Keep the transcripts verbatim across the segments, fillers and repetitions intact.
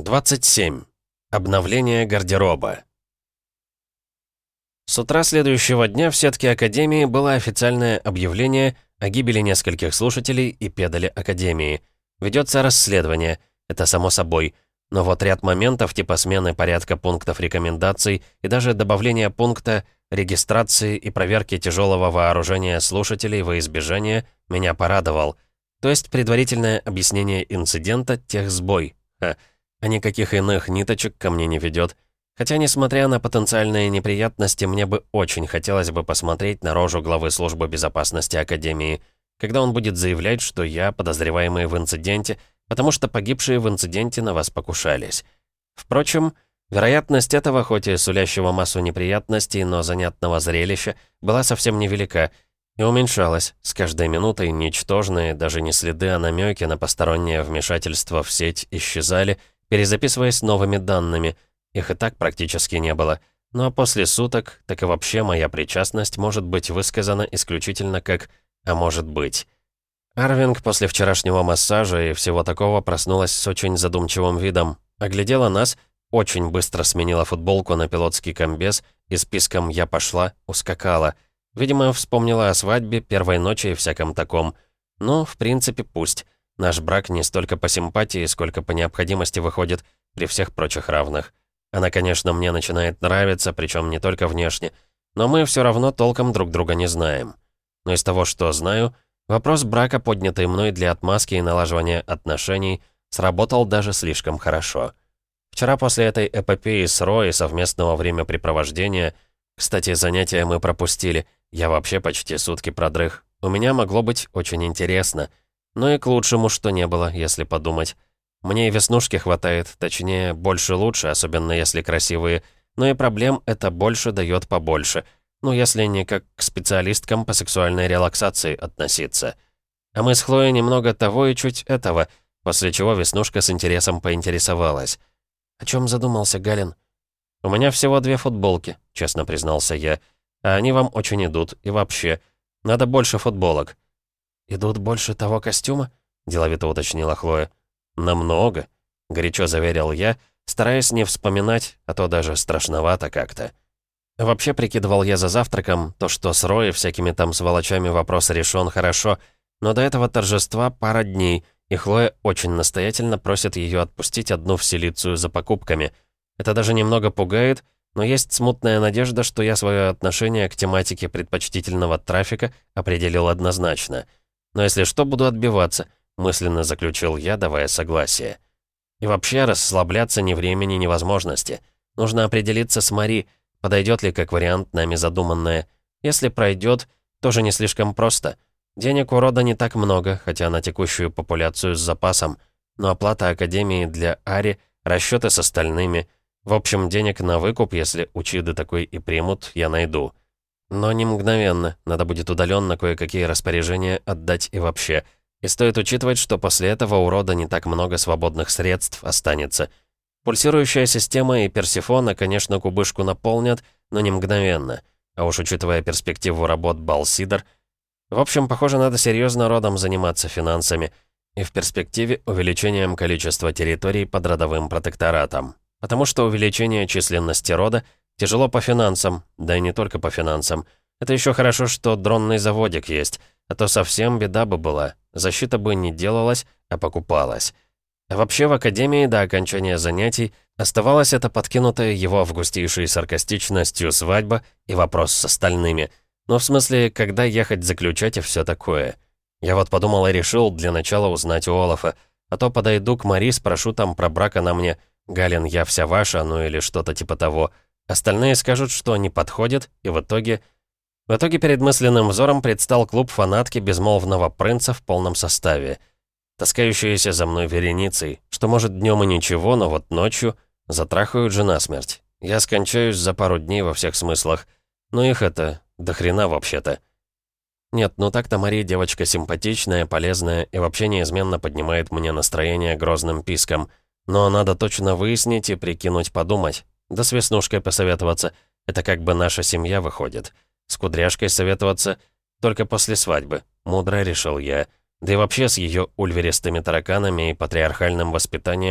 двадцать семь. Обновление гардероба. С утра следующего дня в сетке Академии было официальное объявление о гибели нескольких слушателей и педали Академии. Ведется расследование, это само собой. Но вот ряд моментов типа смены порядка пунктов рекомендаций и даже добавления пункта регистрации и проверки тяжелого вооружения слушателей во избежание меня порадовал. То есть предварительное объяснение инцидента — техсбой. Ха. А никаких иных ниточек ко мне не ведет. Хотя, несмотря на потенциальные неприятности, мне бы очень хотелось бы посмотреть на рожу главы службы безопасности Академии, когда он будет заявлять, что я подозреваемый в инциденте, потому что погибшие в инциденте на вас покушались. Впрочем, вероятность этого, хоть и сулящего массу неприятностей, но занятного зрелища, была совсем невелика и уменьшалась. С каждой минутой ничтожные, даже не следы, а намеки на постороннее вмешательство в сеть исчезали, перезаписываясь новыми данными. Их и так практически не было. Ну а после суток, так и вообще моя причастность может быть высказана исключительно как «а может быть». Арвинг после вчерашнего массажа и всего такого проснулась с очень задумчивым видом. Оглядела нас, очень быстро сменила футболку на пилотский комбез и списком «я пошла» ускакала. Видимо, вспомнила о свадьбе, первой ночи и всяком таком. Ну, в принципе, пусть. Наш брак не столько по симпатии, сколько по необходимости выходит при всех прочих равных. Она, конечно, мне начинает нравиться, причем не только внешне, но мы все равно толком друг друга не знаем. Но из того, что знаю, вопрос брака, поднятый мной для отмазки и налаживания отношений, сработал даже слишком хорошо. Вчера после этой эпопеи с Ро и совместного времяпрепровождения, кстати, занятия мы пропустили, я вообще почти сутки продрых, у меня могло быть очень интересно. Но и к лучшему, что не было, если подумать. Мне и веснушки хватает, точнее, больше лучше, особенно если красивые, но и проблем это больше дает побольше. Ну, если не как к специалисткам по сексуальной релаксации относиться. А мы с Хлоей немного того и чуть этого, после чего Веснушка с интересом поинтересовалась. «О чем задумался, Галин?» «У меня всего две футболки», — честно признался я. «А они вам очень идут, и вообще, надо больше футболок». «Идут больше того костюма?» — деловито уточнила Хлоя. «Намного», — горячо заверил я, стараясь не вспоминать, а то даже страшновато как-то. Вообще, прикидывал я за завтраком, то, что с Роей всякими там сволочами вопрос решен хорошо, но до этого торжества пара дней, и Хлоя очень настоятельно просит ее отпустить одну в Силицию за покупками. Это даже немного пугает, но есть смутная надежда, что я свое отношение к тематике предпочтительного трафика определил однозначно. Но если что, буду отбиваться, мысленно заключил я, давая согласие. И вообще, расслабляться ни времени, ни возможности. Нужно определиться с Мари, подойдет ли как вариант нами задуманное. Если пройдет, тоже не слишком просто. Денег у рода не так много, хотя на текущую популяцию с запасом. Но оплата Академии для Ари, расчеты с остальными. В общем, денег на выкуп, если учиды такой и примут, я найду. Но не мгновенно, надо будет удаленно кое-какие распоряжения отдать и вообще. И стоит учитывать, что после этого у рода не так много свободных средств останется. Пульсирующая система и Персифона, конечно, кубышку наполнят, но не мгновенно. А уж учитывая перспективу работ Балсидор... В общем, похоже, надо серьезно родом заниматься финансами. И в перспективе увеличением количества территорий под родовым протекторатом. Потому что увеличение численности рода тяжело по финансам, да и не только по финансам. Это еще хорошо, что дронный заводик есть, а то совсем беда бы была. Защита бы не делалась, а покупалась. А вообще в Академии до окончания занятий оставалась эта подкинутая его августейшей саркастичностью свадьба и вопрос с остальными. Ну, в смысле, когда ехать заключать и все такое. Я вот подумал и решил для начала узнать у Олафа, а то подойду к Мари, спрошу там про брак, она мне «Галин, я вся ваша», ну или что-то типа того. Остальные скажут, что не подходит, и в итоге... В итоге перед мысленным взором предстал клуб фанатки безмолвного принца в полном составе. Таскающиеся за мной вереницей, что может днем и ничего, но вот ночью затрахают же насмерть. Я скончаюсь за пару дней во всех смыслах. Но их это до хрена вообще-то. Нет, ну так-то Мария девочка симпатичная, полезная и вообще неизменно поднимает мне настроение грозным писком. Но надо точно выяснить и прикинуть подумать. Да с Веснушкой посоветоваться. Это как бы наша семья выходит. С Кудряшкой советоваться только после свадьбы. Мудро решил я. Да и вообще с ее ульверистыми тараканами и патриархальным воспитанием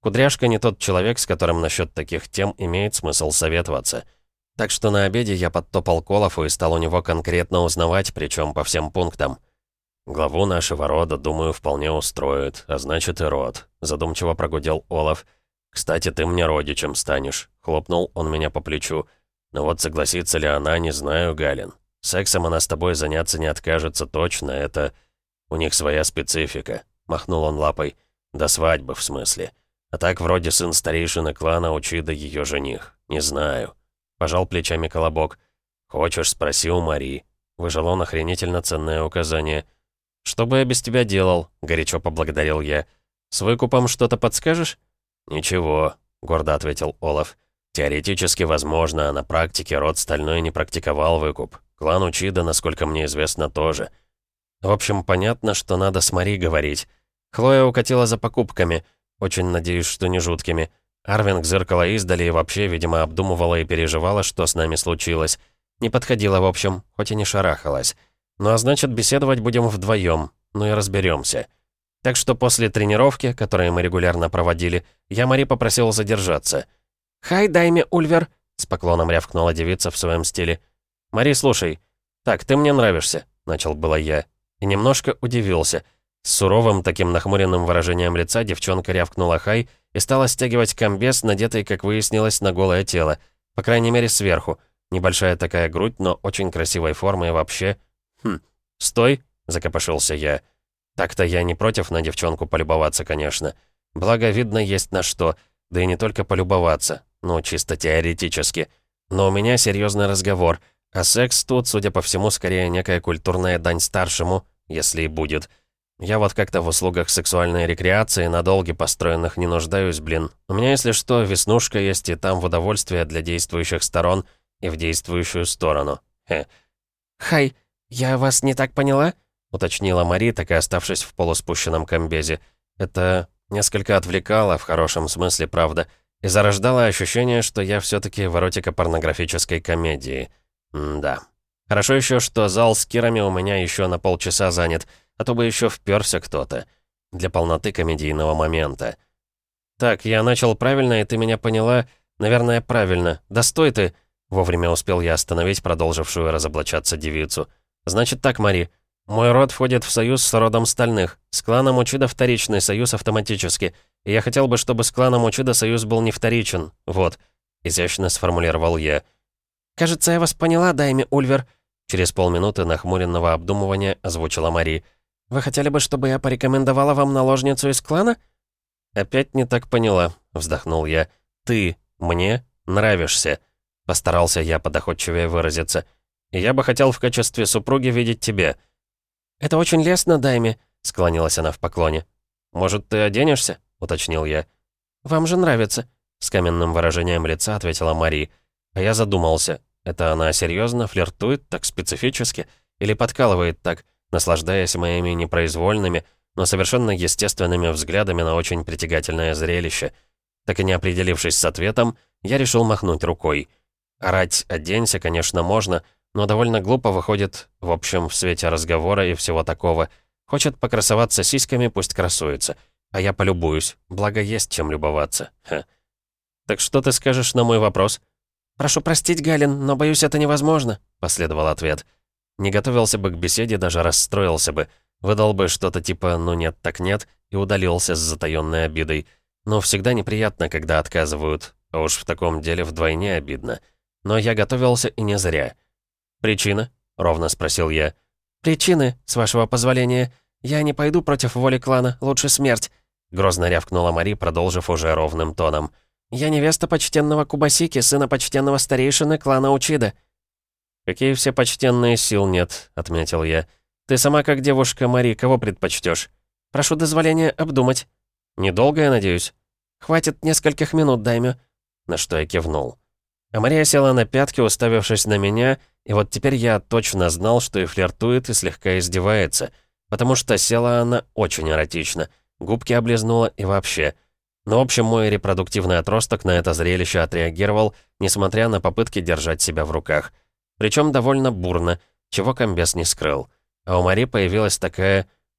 Кудряшка не тот человек, с которым насчет таких тем имеет смысл советоваться. Так что на обеде я подтопал к Олафу и стал у него конкретно узнавать, причем по всем пунктам. «Главу нашего рода, думаю, вполне устроит, а значит и род», — задумчиво прогудел Олаф. «Кстати, ты мне родичем станешь», — хлопнул он меня по плечу. «Но вот согласится ли она, не знаю, Галин. Сексом она с тобой заняться не откажется точно, это... У них своя специфика», — махнул он лапой. «До свадьбы, в смысле. А так, вроде сын старейшины клана Учида ее жених. Не знаю». Пожал плечами Колобок. «Хочешь, спроси у Марии». Выжил он охренительно ценное указание. «Что бы я без тебя делал?» — горячо поблагодарил я. «С выкупом что-то подскажешь?» «Ничего», — гордо ответил Олаф. «Теоретически возможно, а на практике род Стальной не практиковал выкуп. Клан Учида, насколько мне известно, тоже». В общем, понятно, что надо с Мари говорить. Хлоя укатила за покупками. Очень надеюсь, что не жуткими. Арвинг зыркала издали и вообще, видимо, обдумывала и переживала, что с нами случилось. Не подходила, в общем, хоть и не шарахалась. Ну а значит, беседовать будем вдвоем. Ну и разберемся. Так что после тренировки, которую мы регулярно проводили, я Мари попросил задержаться. «Хай, дайме, Ульвер!» — с поклоном рявкнула девица в своем стиле. «Мари, слушай. Так, ты мне нравишься», — начал было я. И немножко удивился. С суровым таким нахмуренным выражением лица девчонка рявкнула «хай» и стала стягивать комбез, надетый, как выяснилось, на голое тело. По крайней мере, сверху. Небольшая такая грудь, но очень красивой формы и вообще... «Хм, стой!» — закопошился я. Так-то я не против на девчонку полюбоваться, конечно. Благо, видно, есть на что. Да и не только полюбоваться. Ну, чисто теоретически. Но у меня серьезный разговор. А секс тут, судя по всему, скорее некая культурная дань старшему, если и будет. Я вот как-то в услугах сексуальной рекреации на долги построенных не нуждаюсь, блин. У меня, если что, веснушка есть, и там в удовольствие для действующих сторон, и в действующую сторону. Хе. «Хай, я вас не так поняла?» — уточнила Мари, так и оставшись в полуспущенном комбезе. Это несколько отвлекало, в хорошем смысле, правда, и зарождало ощущение, что я все-таки в эротико-порнографической комедии. М-да. Хорошо еще, что зал с кирами у меня еще на полчаса занят, а то бы еще вперся кто-то. Для полноты комедийного момента. «Так, я начал правильно, и ты меня поняла. Наверное, правильно. Да стой ты!» Вовремя успел я остановить продолжившую разоблачаться девицу. «Значит так, Мари. Мой род входит в союз с родом Стальных. С кланом Учида вторичный союз автоматически. И я хотел бы, чтобы с кланом Учида союз был не вторичен. Вот». Изящно сформулировал я. «Кажется, я вас поняла, дайме Ульвер». Через полминуты нахмуренного обдумывания озвучила Мари. «Вы хотели бы, чтобы я порекомендовала вам наложницу из клана?» «Опять не так поняла», — вздохнул я. «Ты мне нравишься», — постарался я подоходчивее выразиться. «И я бы хотел в качестве супруги видеть тебя». «Это очень лестно, дайме», — склонилась она в поклоне. «Может, ты оденешься?» — уточнил я. «Вам же нравится», — с каменным выражением лица ответила Мари. А я задумался. Это она серьезно флиртует так специфически? Или подкалывает так, наслаждаясь моими непроизвольными, но совершенно естественными взглядами на очень притягательное зрелище? Так и не определившись с ответом, я решил махнуть рукой. Орать «оденься», конечно, можно, но довольно глупо выходит, в общем, в свете разговора и всего такого. Хочет покрасоваться сиськами, пусть красуется. А я полюбуюсь, благо есть чем любоваться. Ха. «Так что ты скажешь на мой вопрос?» «Прошу простить, Галин, но, боюсь, это невозможно», — последовал ответ. Не готовился бы к беседе, даже расстроился бы. Выдал бы что-то типа «ну нет, так нет» и удалился с затаённой обидой. Но всегда неприятно, когда отказывают, а уж в таком деле вдвойне обидно. Но я готовился и не зря. «Причина?» — ровно спросил я. «Причины, с вашего позволения. Я не пойду против воли клана, лучше смерть», — грозно рявкнула Мари, продолжив уже ровным тоном. «Я невеста почтенного Кубасики, сына почтенного старейшины клана Учида». «Какие все почтенные, сил нет», — отметил я. «Ты сама как девушка, Мари, кого предпочтешь? Прошу дозволения обдумать». «Недолго, я надеюсь?» «Хватит нескольких минут, дайме». На что я кивнул. А Мария села на пятки, уставившись на меня, и вот теперь я точно знал, что и флиртует, и слегка издевается, потому что села она очень эротично, губки облизнула и вообще. Но, в общем, мой репродуктивный отросток на это зрелище отреагировал, несмотря на попытки держать себя в руках. Причем довольно бурно, чего комбез не скрыл. А у Мари появилась такая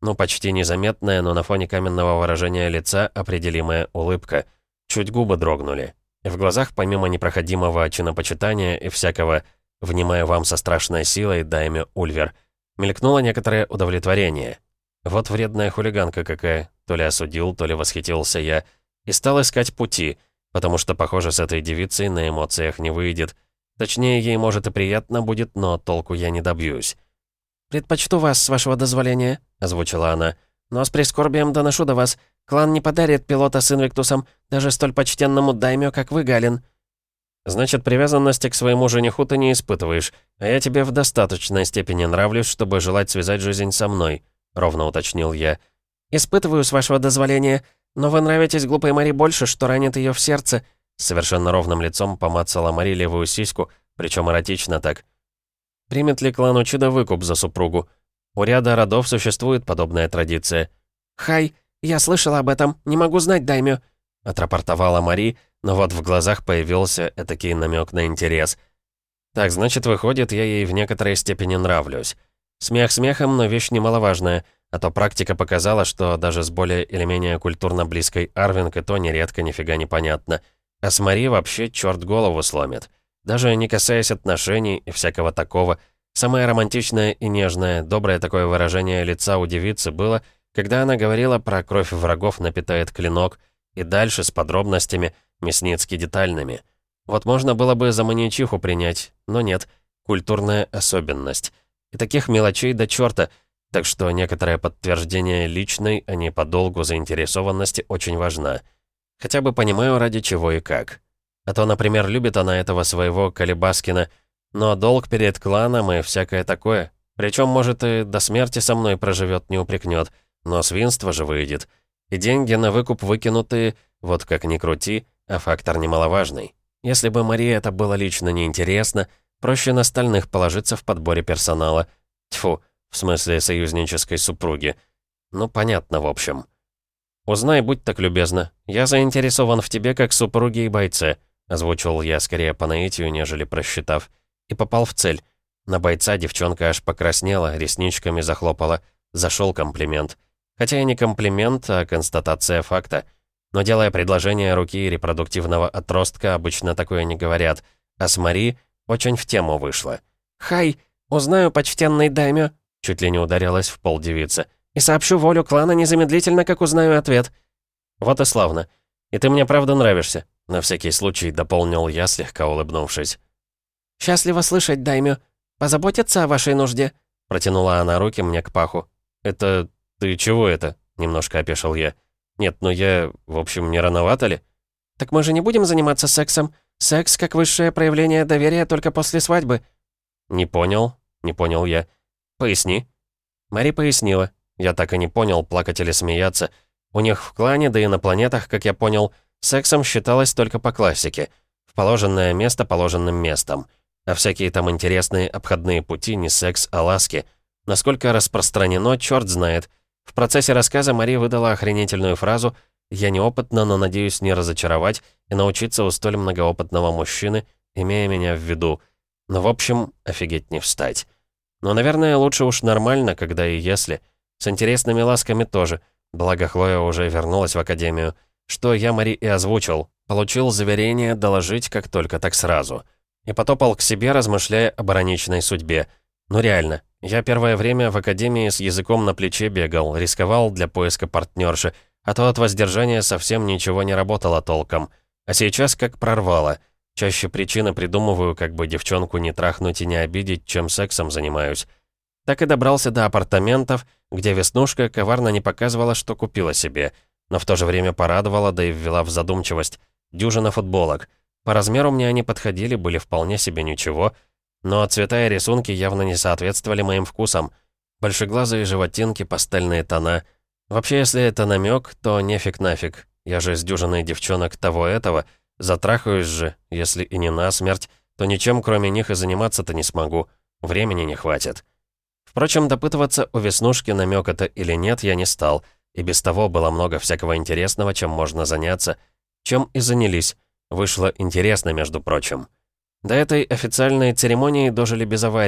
Ну, почти незаметная, но на фоне каменного выражения лица определимая улыбка. Чуть губы дрогнули. И в глазах, помимо непроходимого чинопочитания и всякого «внимаю вам со страшной силой, дайме Ульвер», мелькнуло некоторое удовлетворение. Вот вредная хулиганка какая. То ли осудил, то ли восхитился я. И стал искать пути, потому что, похоже, с этой девицей на эмоциях не выйдет. Точнее, ей, может, и приятно будет, но толку я не добьюсь. «Предпочту вас, с вашего дозволения», — озвучила она. «Но с прискорбием доношу до вас. Клан не подарит пилота с Инвиктусом даже столь почтенному даймё, как вы, Галин». «Значит, привязанности к своему жениху ты не испытываешь, а я тебе в достаточной степени нравлюсь, чтобы желать связать жизнь со мной», — ровно уточнил я. «Испытываю, с вашего дозволения, но вы нравитесь глупой Мари больше, что ранит ее в сердце», — совершенно ровным лицом помацала Мари левую сиську, причем эротично так. «Примет ли клан Учида выкуп за супругу? У ряда родов существует подобная традиция». «Хай, я слышала об этом, не могу знать, даймё», — отрапортовала Мари, но вот в глазах появился этакий намек на интерес. «Так, значит, выходит, я ей в некоторой степени нравлюсь. Смех смехом, но вещь немаловажная, а то практика показала, что даже с более или менее культурно близкой Арвинг и то нередко нифига не понятно. А с Мари вообще черт голову сломит. Даже не касаясь отношений и всякого такого, самое романтичное и нежное, доброе такое выражение лица у девицы было, когда она говорила про кровь врагов напитает клинок, и дальше с подробностями, мясницки детальными. Вот можно было бы за маньячиху принять, но нет, культурная особенность. И таких мелочей до черта, так что некоторое подтверждение личной, а не по долгу заинтересованности очень важна. Хотя бы понимаю, ради чего и как. А то, например, любит она этого своего Колебаскина, но долг перед кланом и всякое такое. Причем, может, и до смерти со мной проживет, не упрекнет, но свинство же выйдет. И деньги на выкуп выкинутые, вот как ни крути, а фактор немаловажный. Если бы Марии это было лично неинтересно, проще на стальных положиться в подборе персонала. Тьфу, в смысле союзнической супруги. Ну, понятно, в общем. «Узнай, будь так любезна. Я заинтересован в тебе как супруге и бойце», озвучил я скорее по наитию, нежели просчитав. И попал в цель. На бойца девчонка аж покраснела, ресничками захлопала. Зашел комплимент. Хотя и не комплимент, а констатация факта. Но делая предложение руки репродуктивного отростка, обычно такое не говорят. А с Мари очень в тему вышло. «Хай, узнаю, почтенный даймё», чуть ли не ударилась в пол девица. «И сообщу волю клана незамедлительно, как узнаю ответ». «Вот и славно. И ты мне правда нравишься», — на всякий случай дополнил я, слегка улыбнувшись. «Счастливо слышать, даймё. Позаботиться о вашей нужде», — протянула она руки мне к паху. «Это... ты чего это?» — немножко опешил я. «Нет, ну я... в общем, не рановато ли?» «Так мы же не будем заниматься сексом. Секс как высшее проявление доверия только после свадьбы». «Не понял», — не понял я. «Поясни». Мари пояснила. Я так и не понял, плакать или смеяться. У них в клане, да и на планетах, как я понял, сексом считалось только по классике. В положенное место положенным местом. А всякие там интересные обходные пути не секс, а ласки. Насколько распространено, черт знает. В процессе рассказа Мари выдала охренительную фразу «Я неопытна, но надеюсь не разочаровать и научиться у столь многоопытного мужчины, имея меня в виду». Ну, в общем, офигеть не встать. Но, наверное, лучше уж нормально, когда и если. С интересными ласками тоже. Благо, Хлоя уже вернулась в академию. Что я Мари и озвучил. Получил заверение доложить как только, так сразу. И потопал к себе, размышляя об ироничной судьбе. Ну реально, я первое время в академии с языком на плече бегал, рисковал для поиска партнерши, а то от воздержания совсем ничего не работало толком. А сейчас как прорвало. Чаще причины придумываю, как бы девчонку не трахнуть и не обидеть, чем сексом занимаюсь. Так и добрался до апартаментов, где Веснушка коварно не показывала, что купила себе, но в то же время порадовала, да и ввела в задумчивость. Дюжина футболок. По размеру мне они подходили, были вполне себе ничего, но цвета и рисунки явно не соответствовали моим вкусам. Большеглазые животинки, пастельные тона. Вообще, если это намек, то нефиг нафиг. Я же с дюжиной девчонок того-этого, затрахаюсь же, если и не насмерть, то ничем кроме них и заниматься-то не смогу. Времени не хватит. Впрочем, допытываться у Веснушки, намек это или нет, я не стал. И без того было много всякого интересного, чем можно заняться. Чем и занялись. Вышло интересно, между прочим. До этой официальной церемонии дожили без аварий.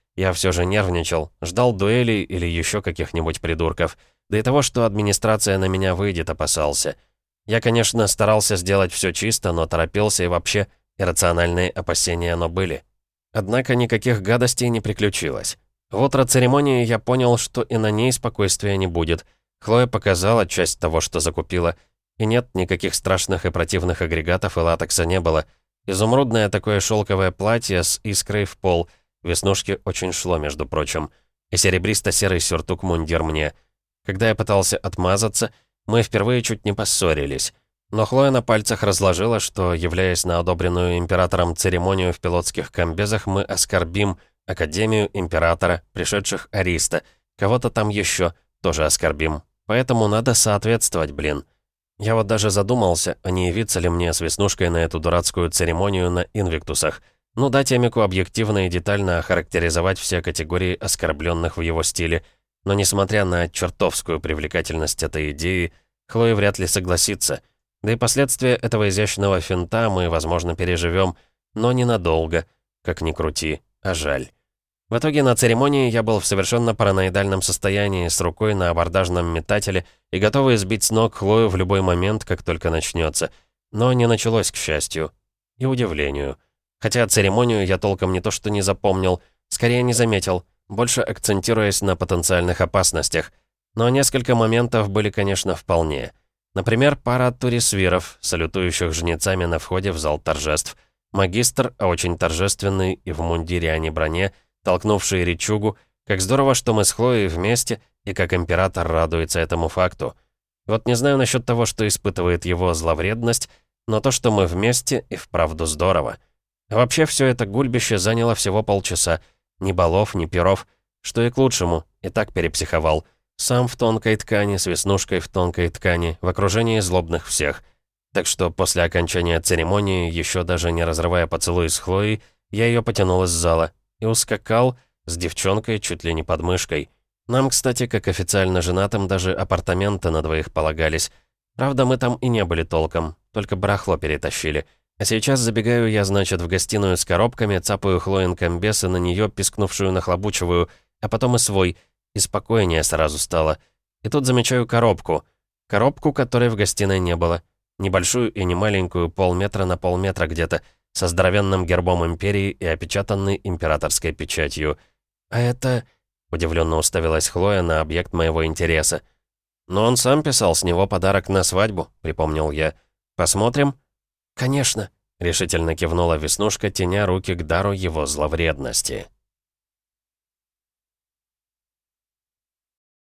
Я все же нервничал, ждал дуэлей или еще каких-нибудь придурков. Да и того, что администрация на меня выйдет, опасался. Я, конечно, старался сделать все чисто, но торопился и вообще иррациональные опасения, но были. Однако никаких гадостей не приключилось. В утро церемонии я понял, что и на ней спокойствия не будет. Хлоя показала часть того, что закупила. И нет, никаких страшных и противных агрегатов и латекса не было. Изумрудное такое шелковое платье с искрой в пол. Веснушки очень шло, между прочим. И серебристо-серый сюртук-мундир мне. Когда я пытался отмазаться, мы впервые чуть не поссорились. Но Хлоя на пальцах разложила, что, являясь на одобренную императором церемонию в пилотских комбезах, мы оскорбим Академию, Императора, пришедших Ариста, кого-то там еще тоже оскорбим. Поэтому надо соответствовать, блин. Я вот даже задумался, а не явиться ли мне с Веснушкой на эту дурацкую церемонию на Инвиктусах. Ну, дать Эмику объективно и детально охарактеризовать все категории оскорбленных в его стиле. Но несмотря на чертовскую привлекательность этой идеи, Хлоя вряд ли согласится. Да и последствия этого изящного финта мы, возможно, переживем, но ненадолго, как ни крути, а жаль. В итоге на церемонии я был в совершенно параноидальном состоянии, с рукой на абордажном метателе и готовый сбить с ног Хлою в любой момент, как только начнется. Но не началось, к счастью. И удивлению. Хотя церемонию я толком не то что не запомнил, скорее не заметил, больше акцентируясь на потенциальных опасностях. Но несколько моментов были, конечно, вполне. Например, пара турисвиров, салютующих жнецами на входе в зал торжеств. Магистр, а очень торжественный и в мундире, а не броне, толкнувший речугу. Как здорово, что мы с Хлоей вместе, и как император радуется этому факту. Вот не знаю насчет того, что испытывает его зловредность, но то, что мы вместе, и вправду здорово. А вообще, все это гульбище заняло всего полчаса. Ни балов, ни перов, что и к лучшему, и так перепсиховал. Сам в тонкой ткани, с Веснушкой в тонкой ткани, в окружении злобных всех. Так что после окончания церемонии, еще даже не разрывая поцелуй с Хлоей, я ее потянул из зала и ускакал с девчонкой чуть ли не под мышкой. Нам, кстати, как официально женатым, даже апартаменты на двоих полагались. Правда, мы там и не были толком, только барахло перетащили. А сейчас забегаю я, значит, в гостиную с коробками, цапаю Хлоин комбес и на нее пискнувшую нахлобучиваю, а потом и свой. И спокойнее сразу стало. И тут замечаю коробку. Коробку, которой в гостиной не было. Небольшую и не маленькую, полметра на полметра где-то, со здоровенным гербом империи и опечатанной императорской печатью. «А это...» — удивленно уставилась Хлоя на объект моего интереса. «Но он сам писал с него подарок на свадьбу», — припомнил я. «Посмотрим?» «Конечно», — решительно кивнула Веснушка, теня руки к дару его зловредности.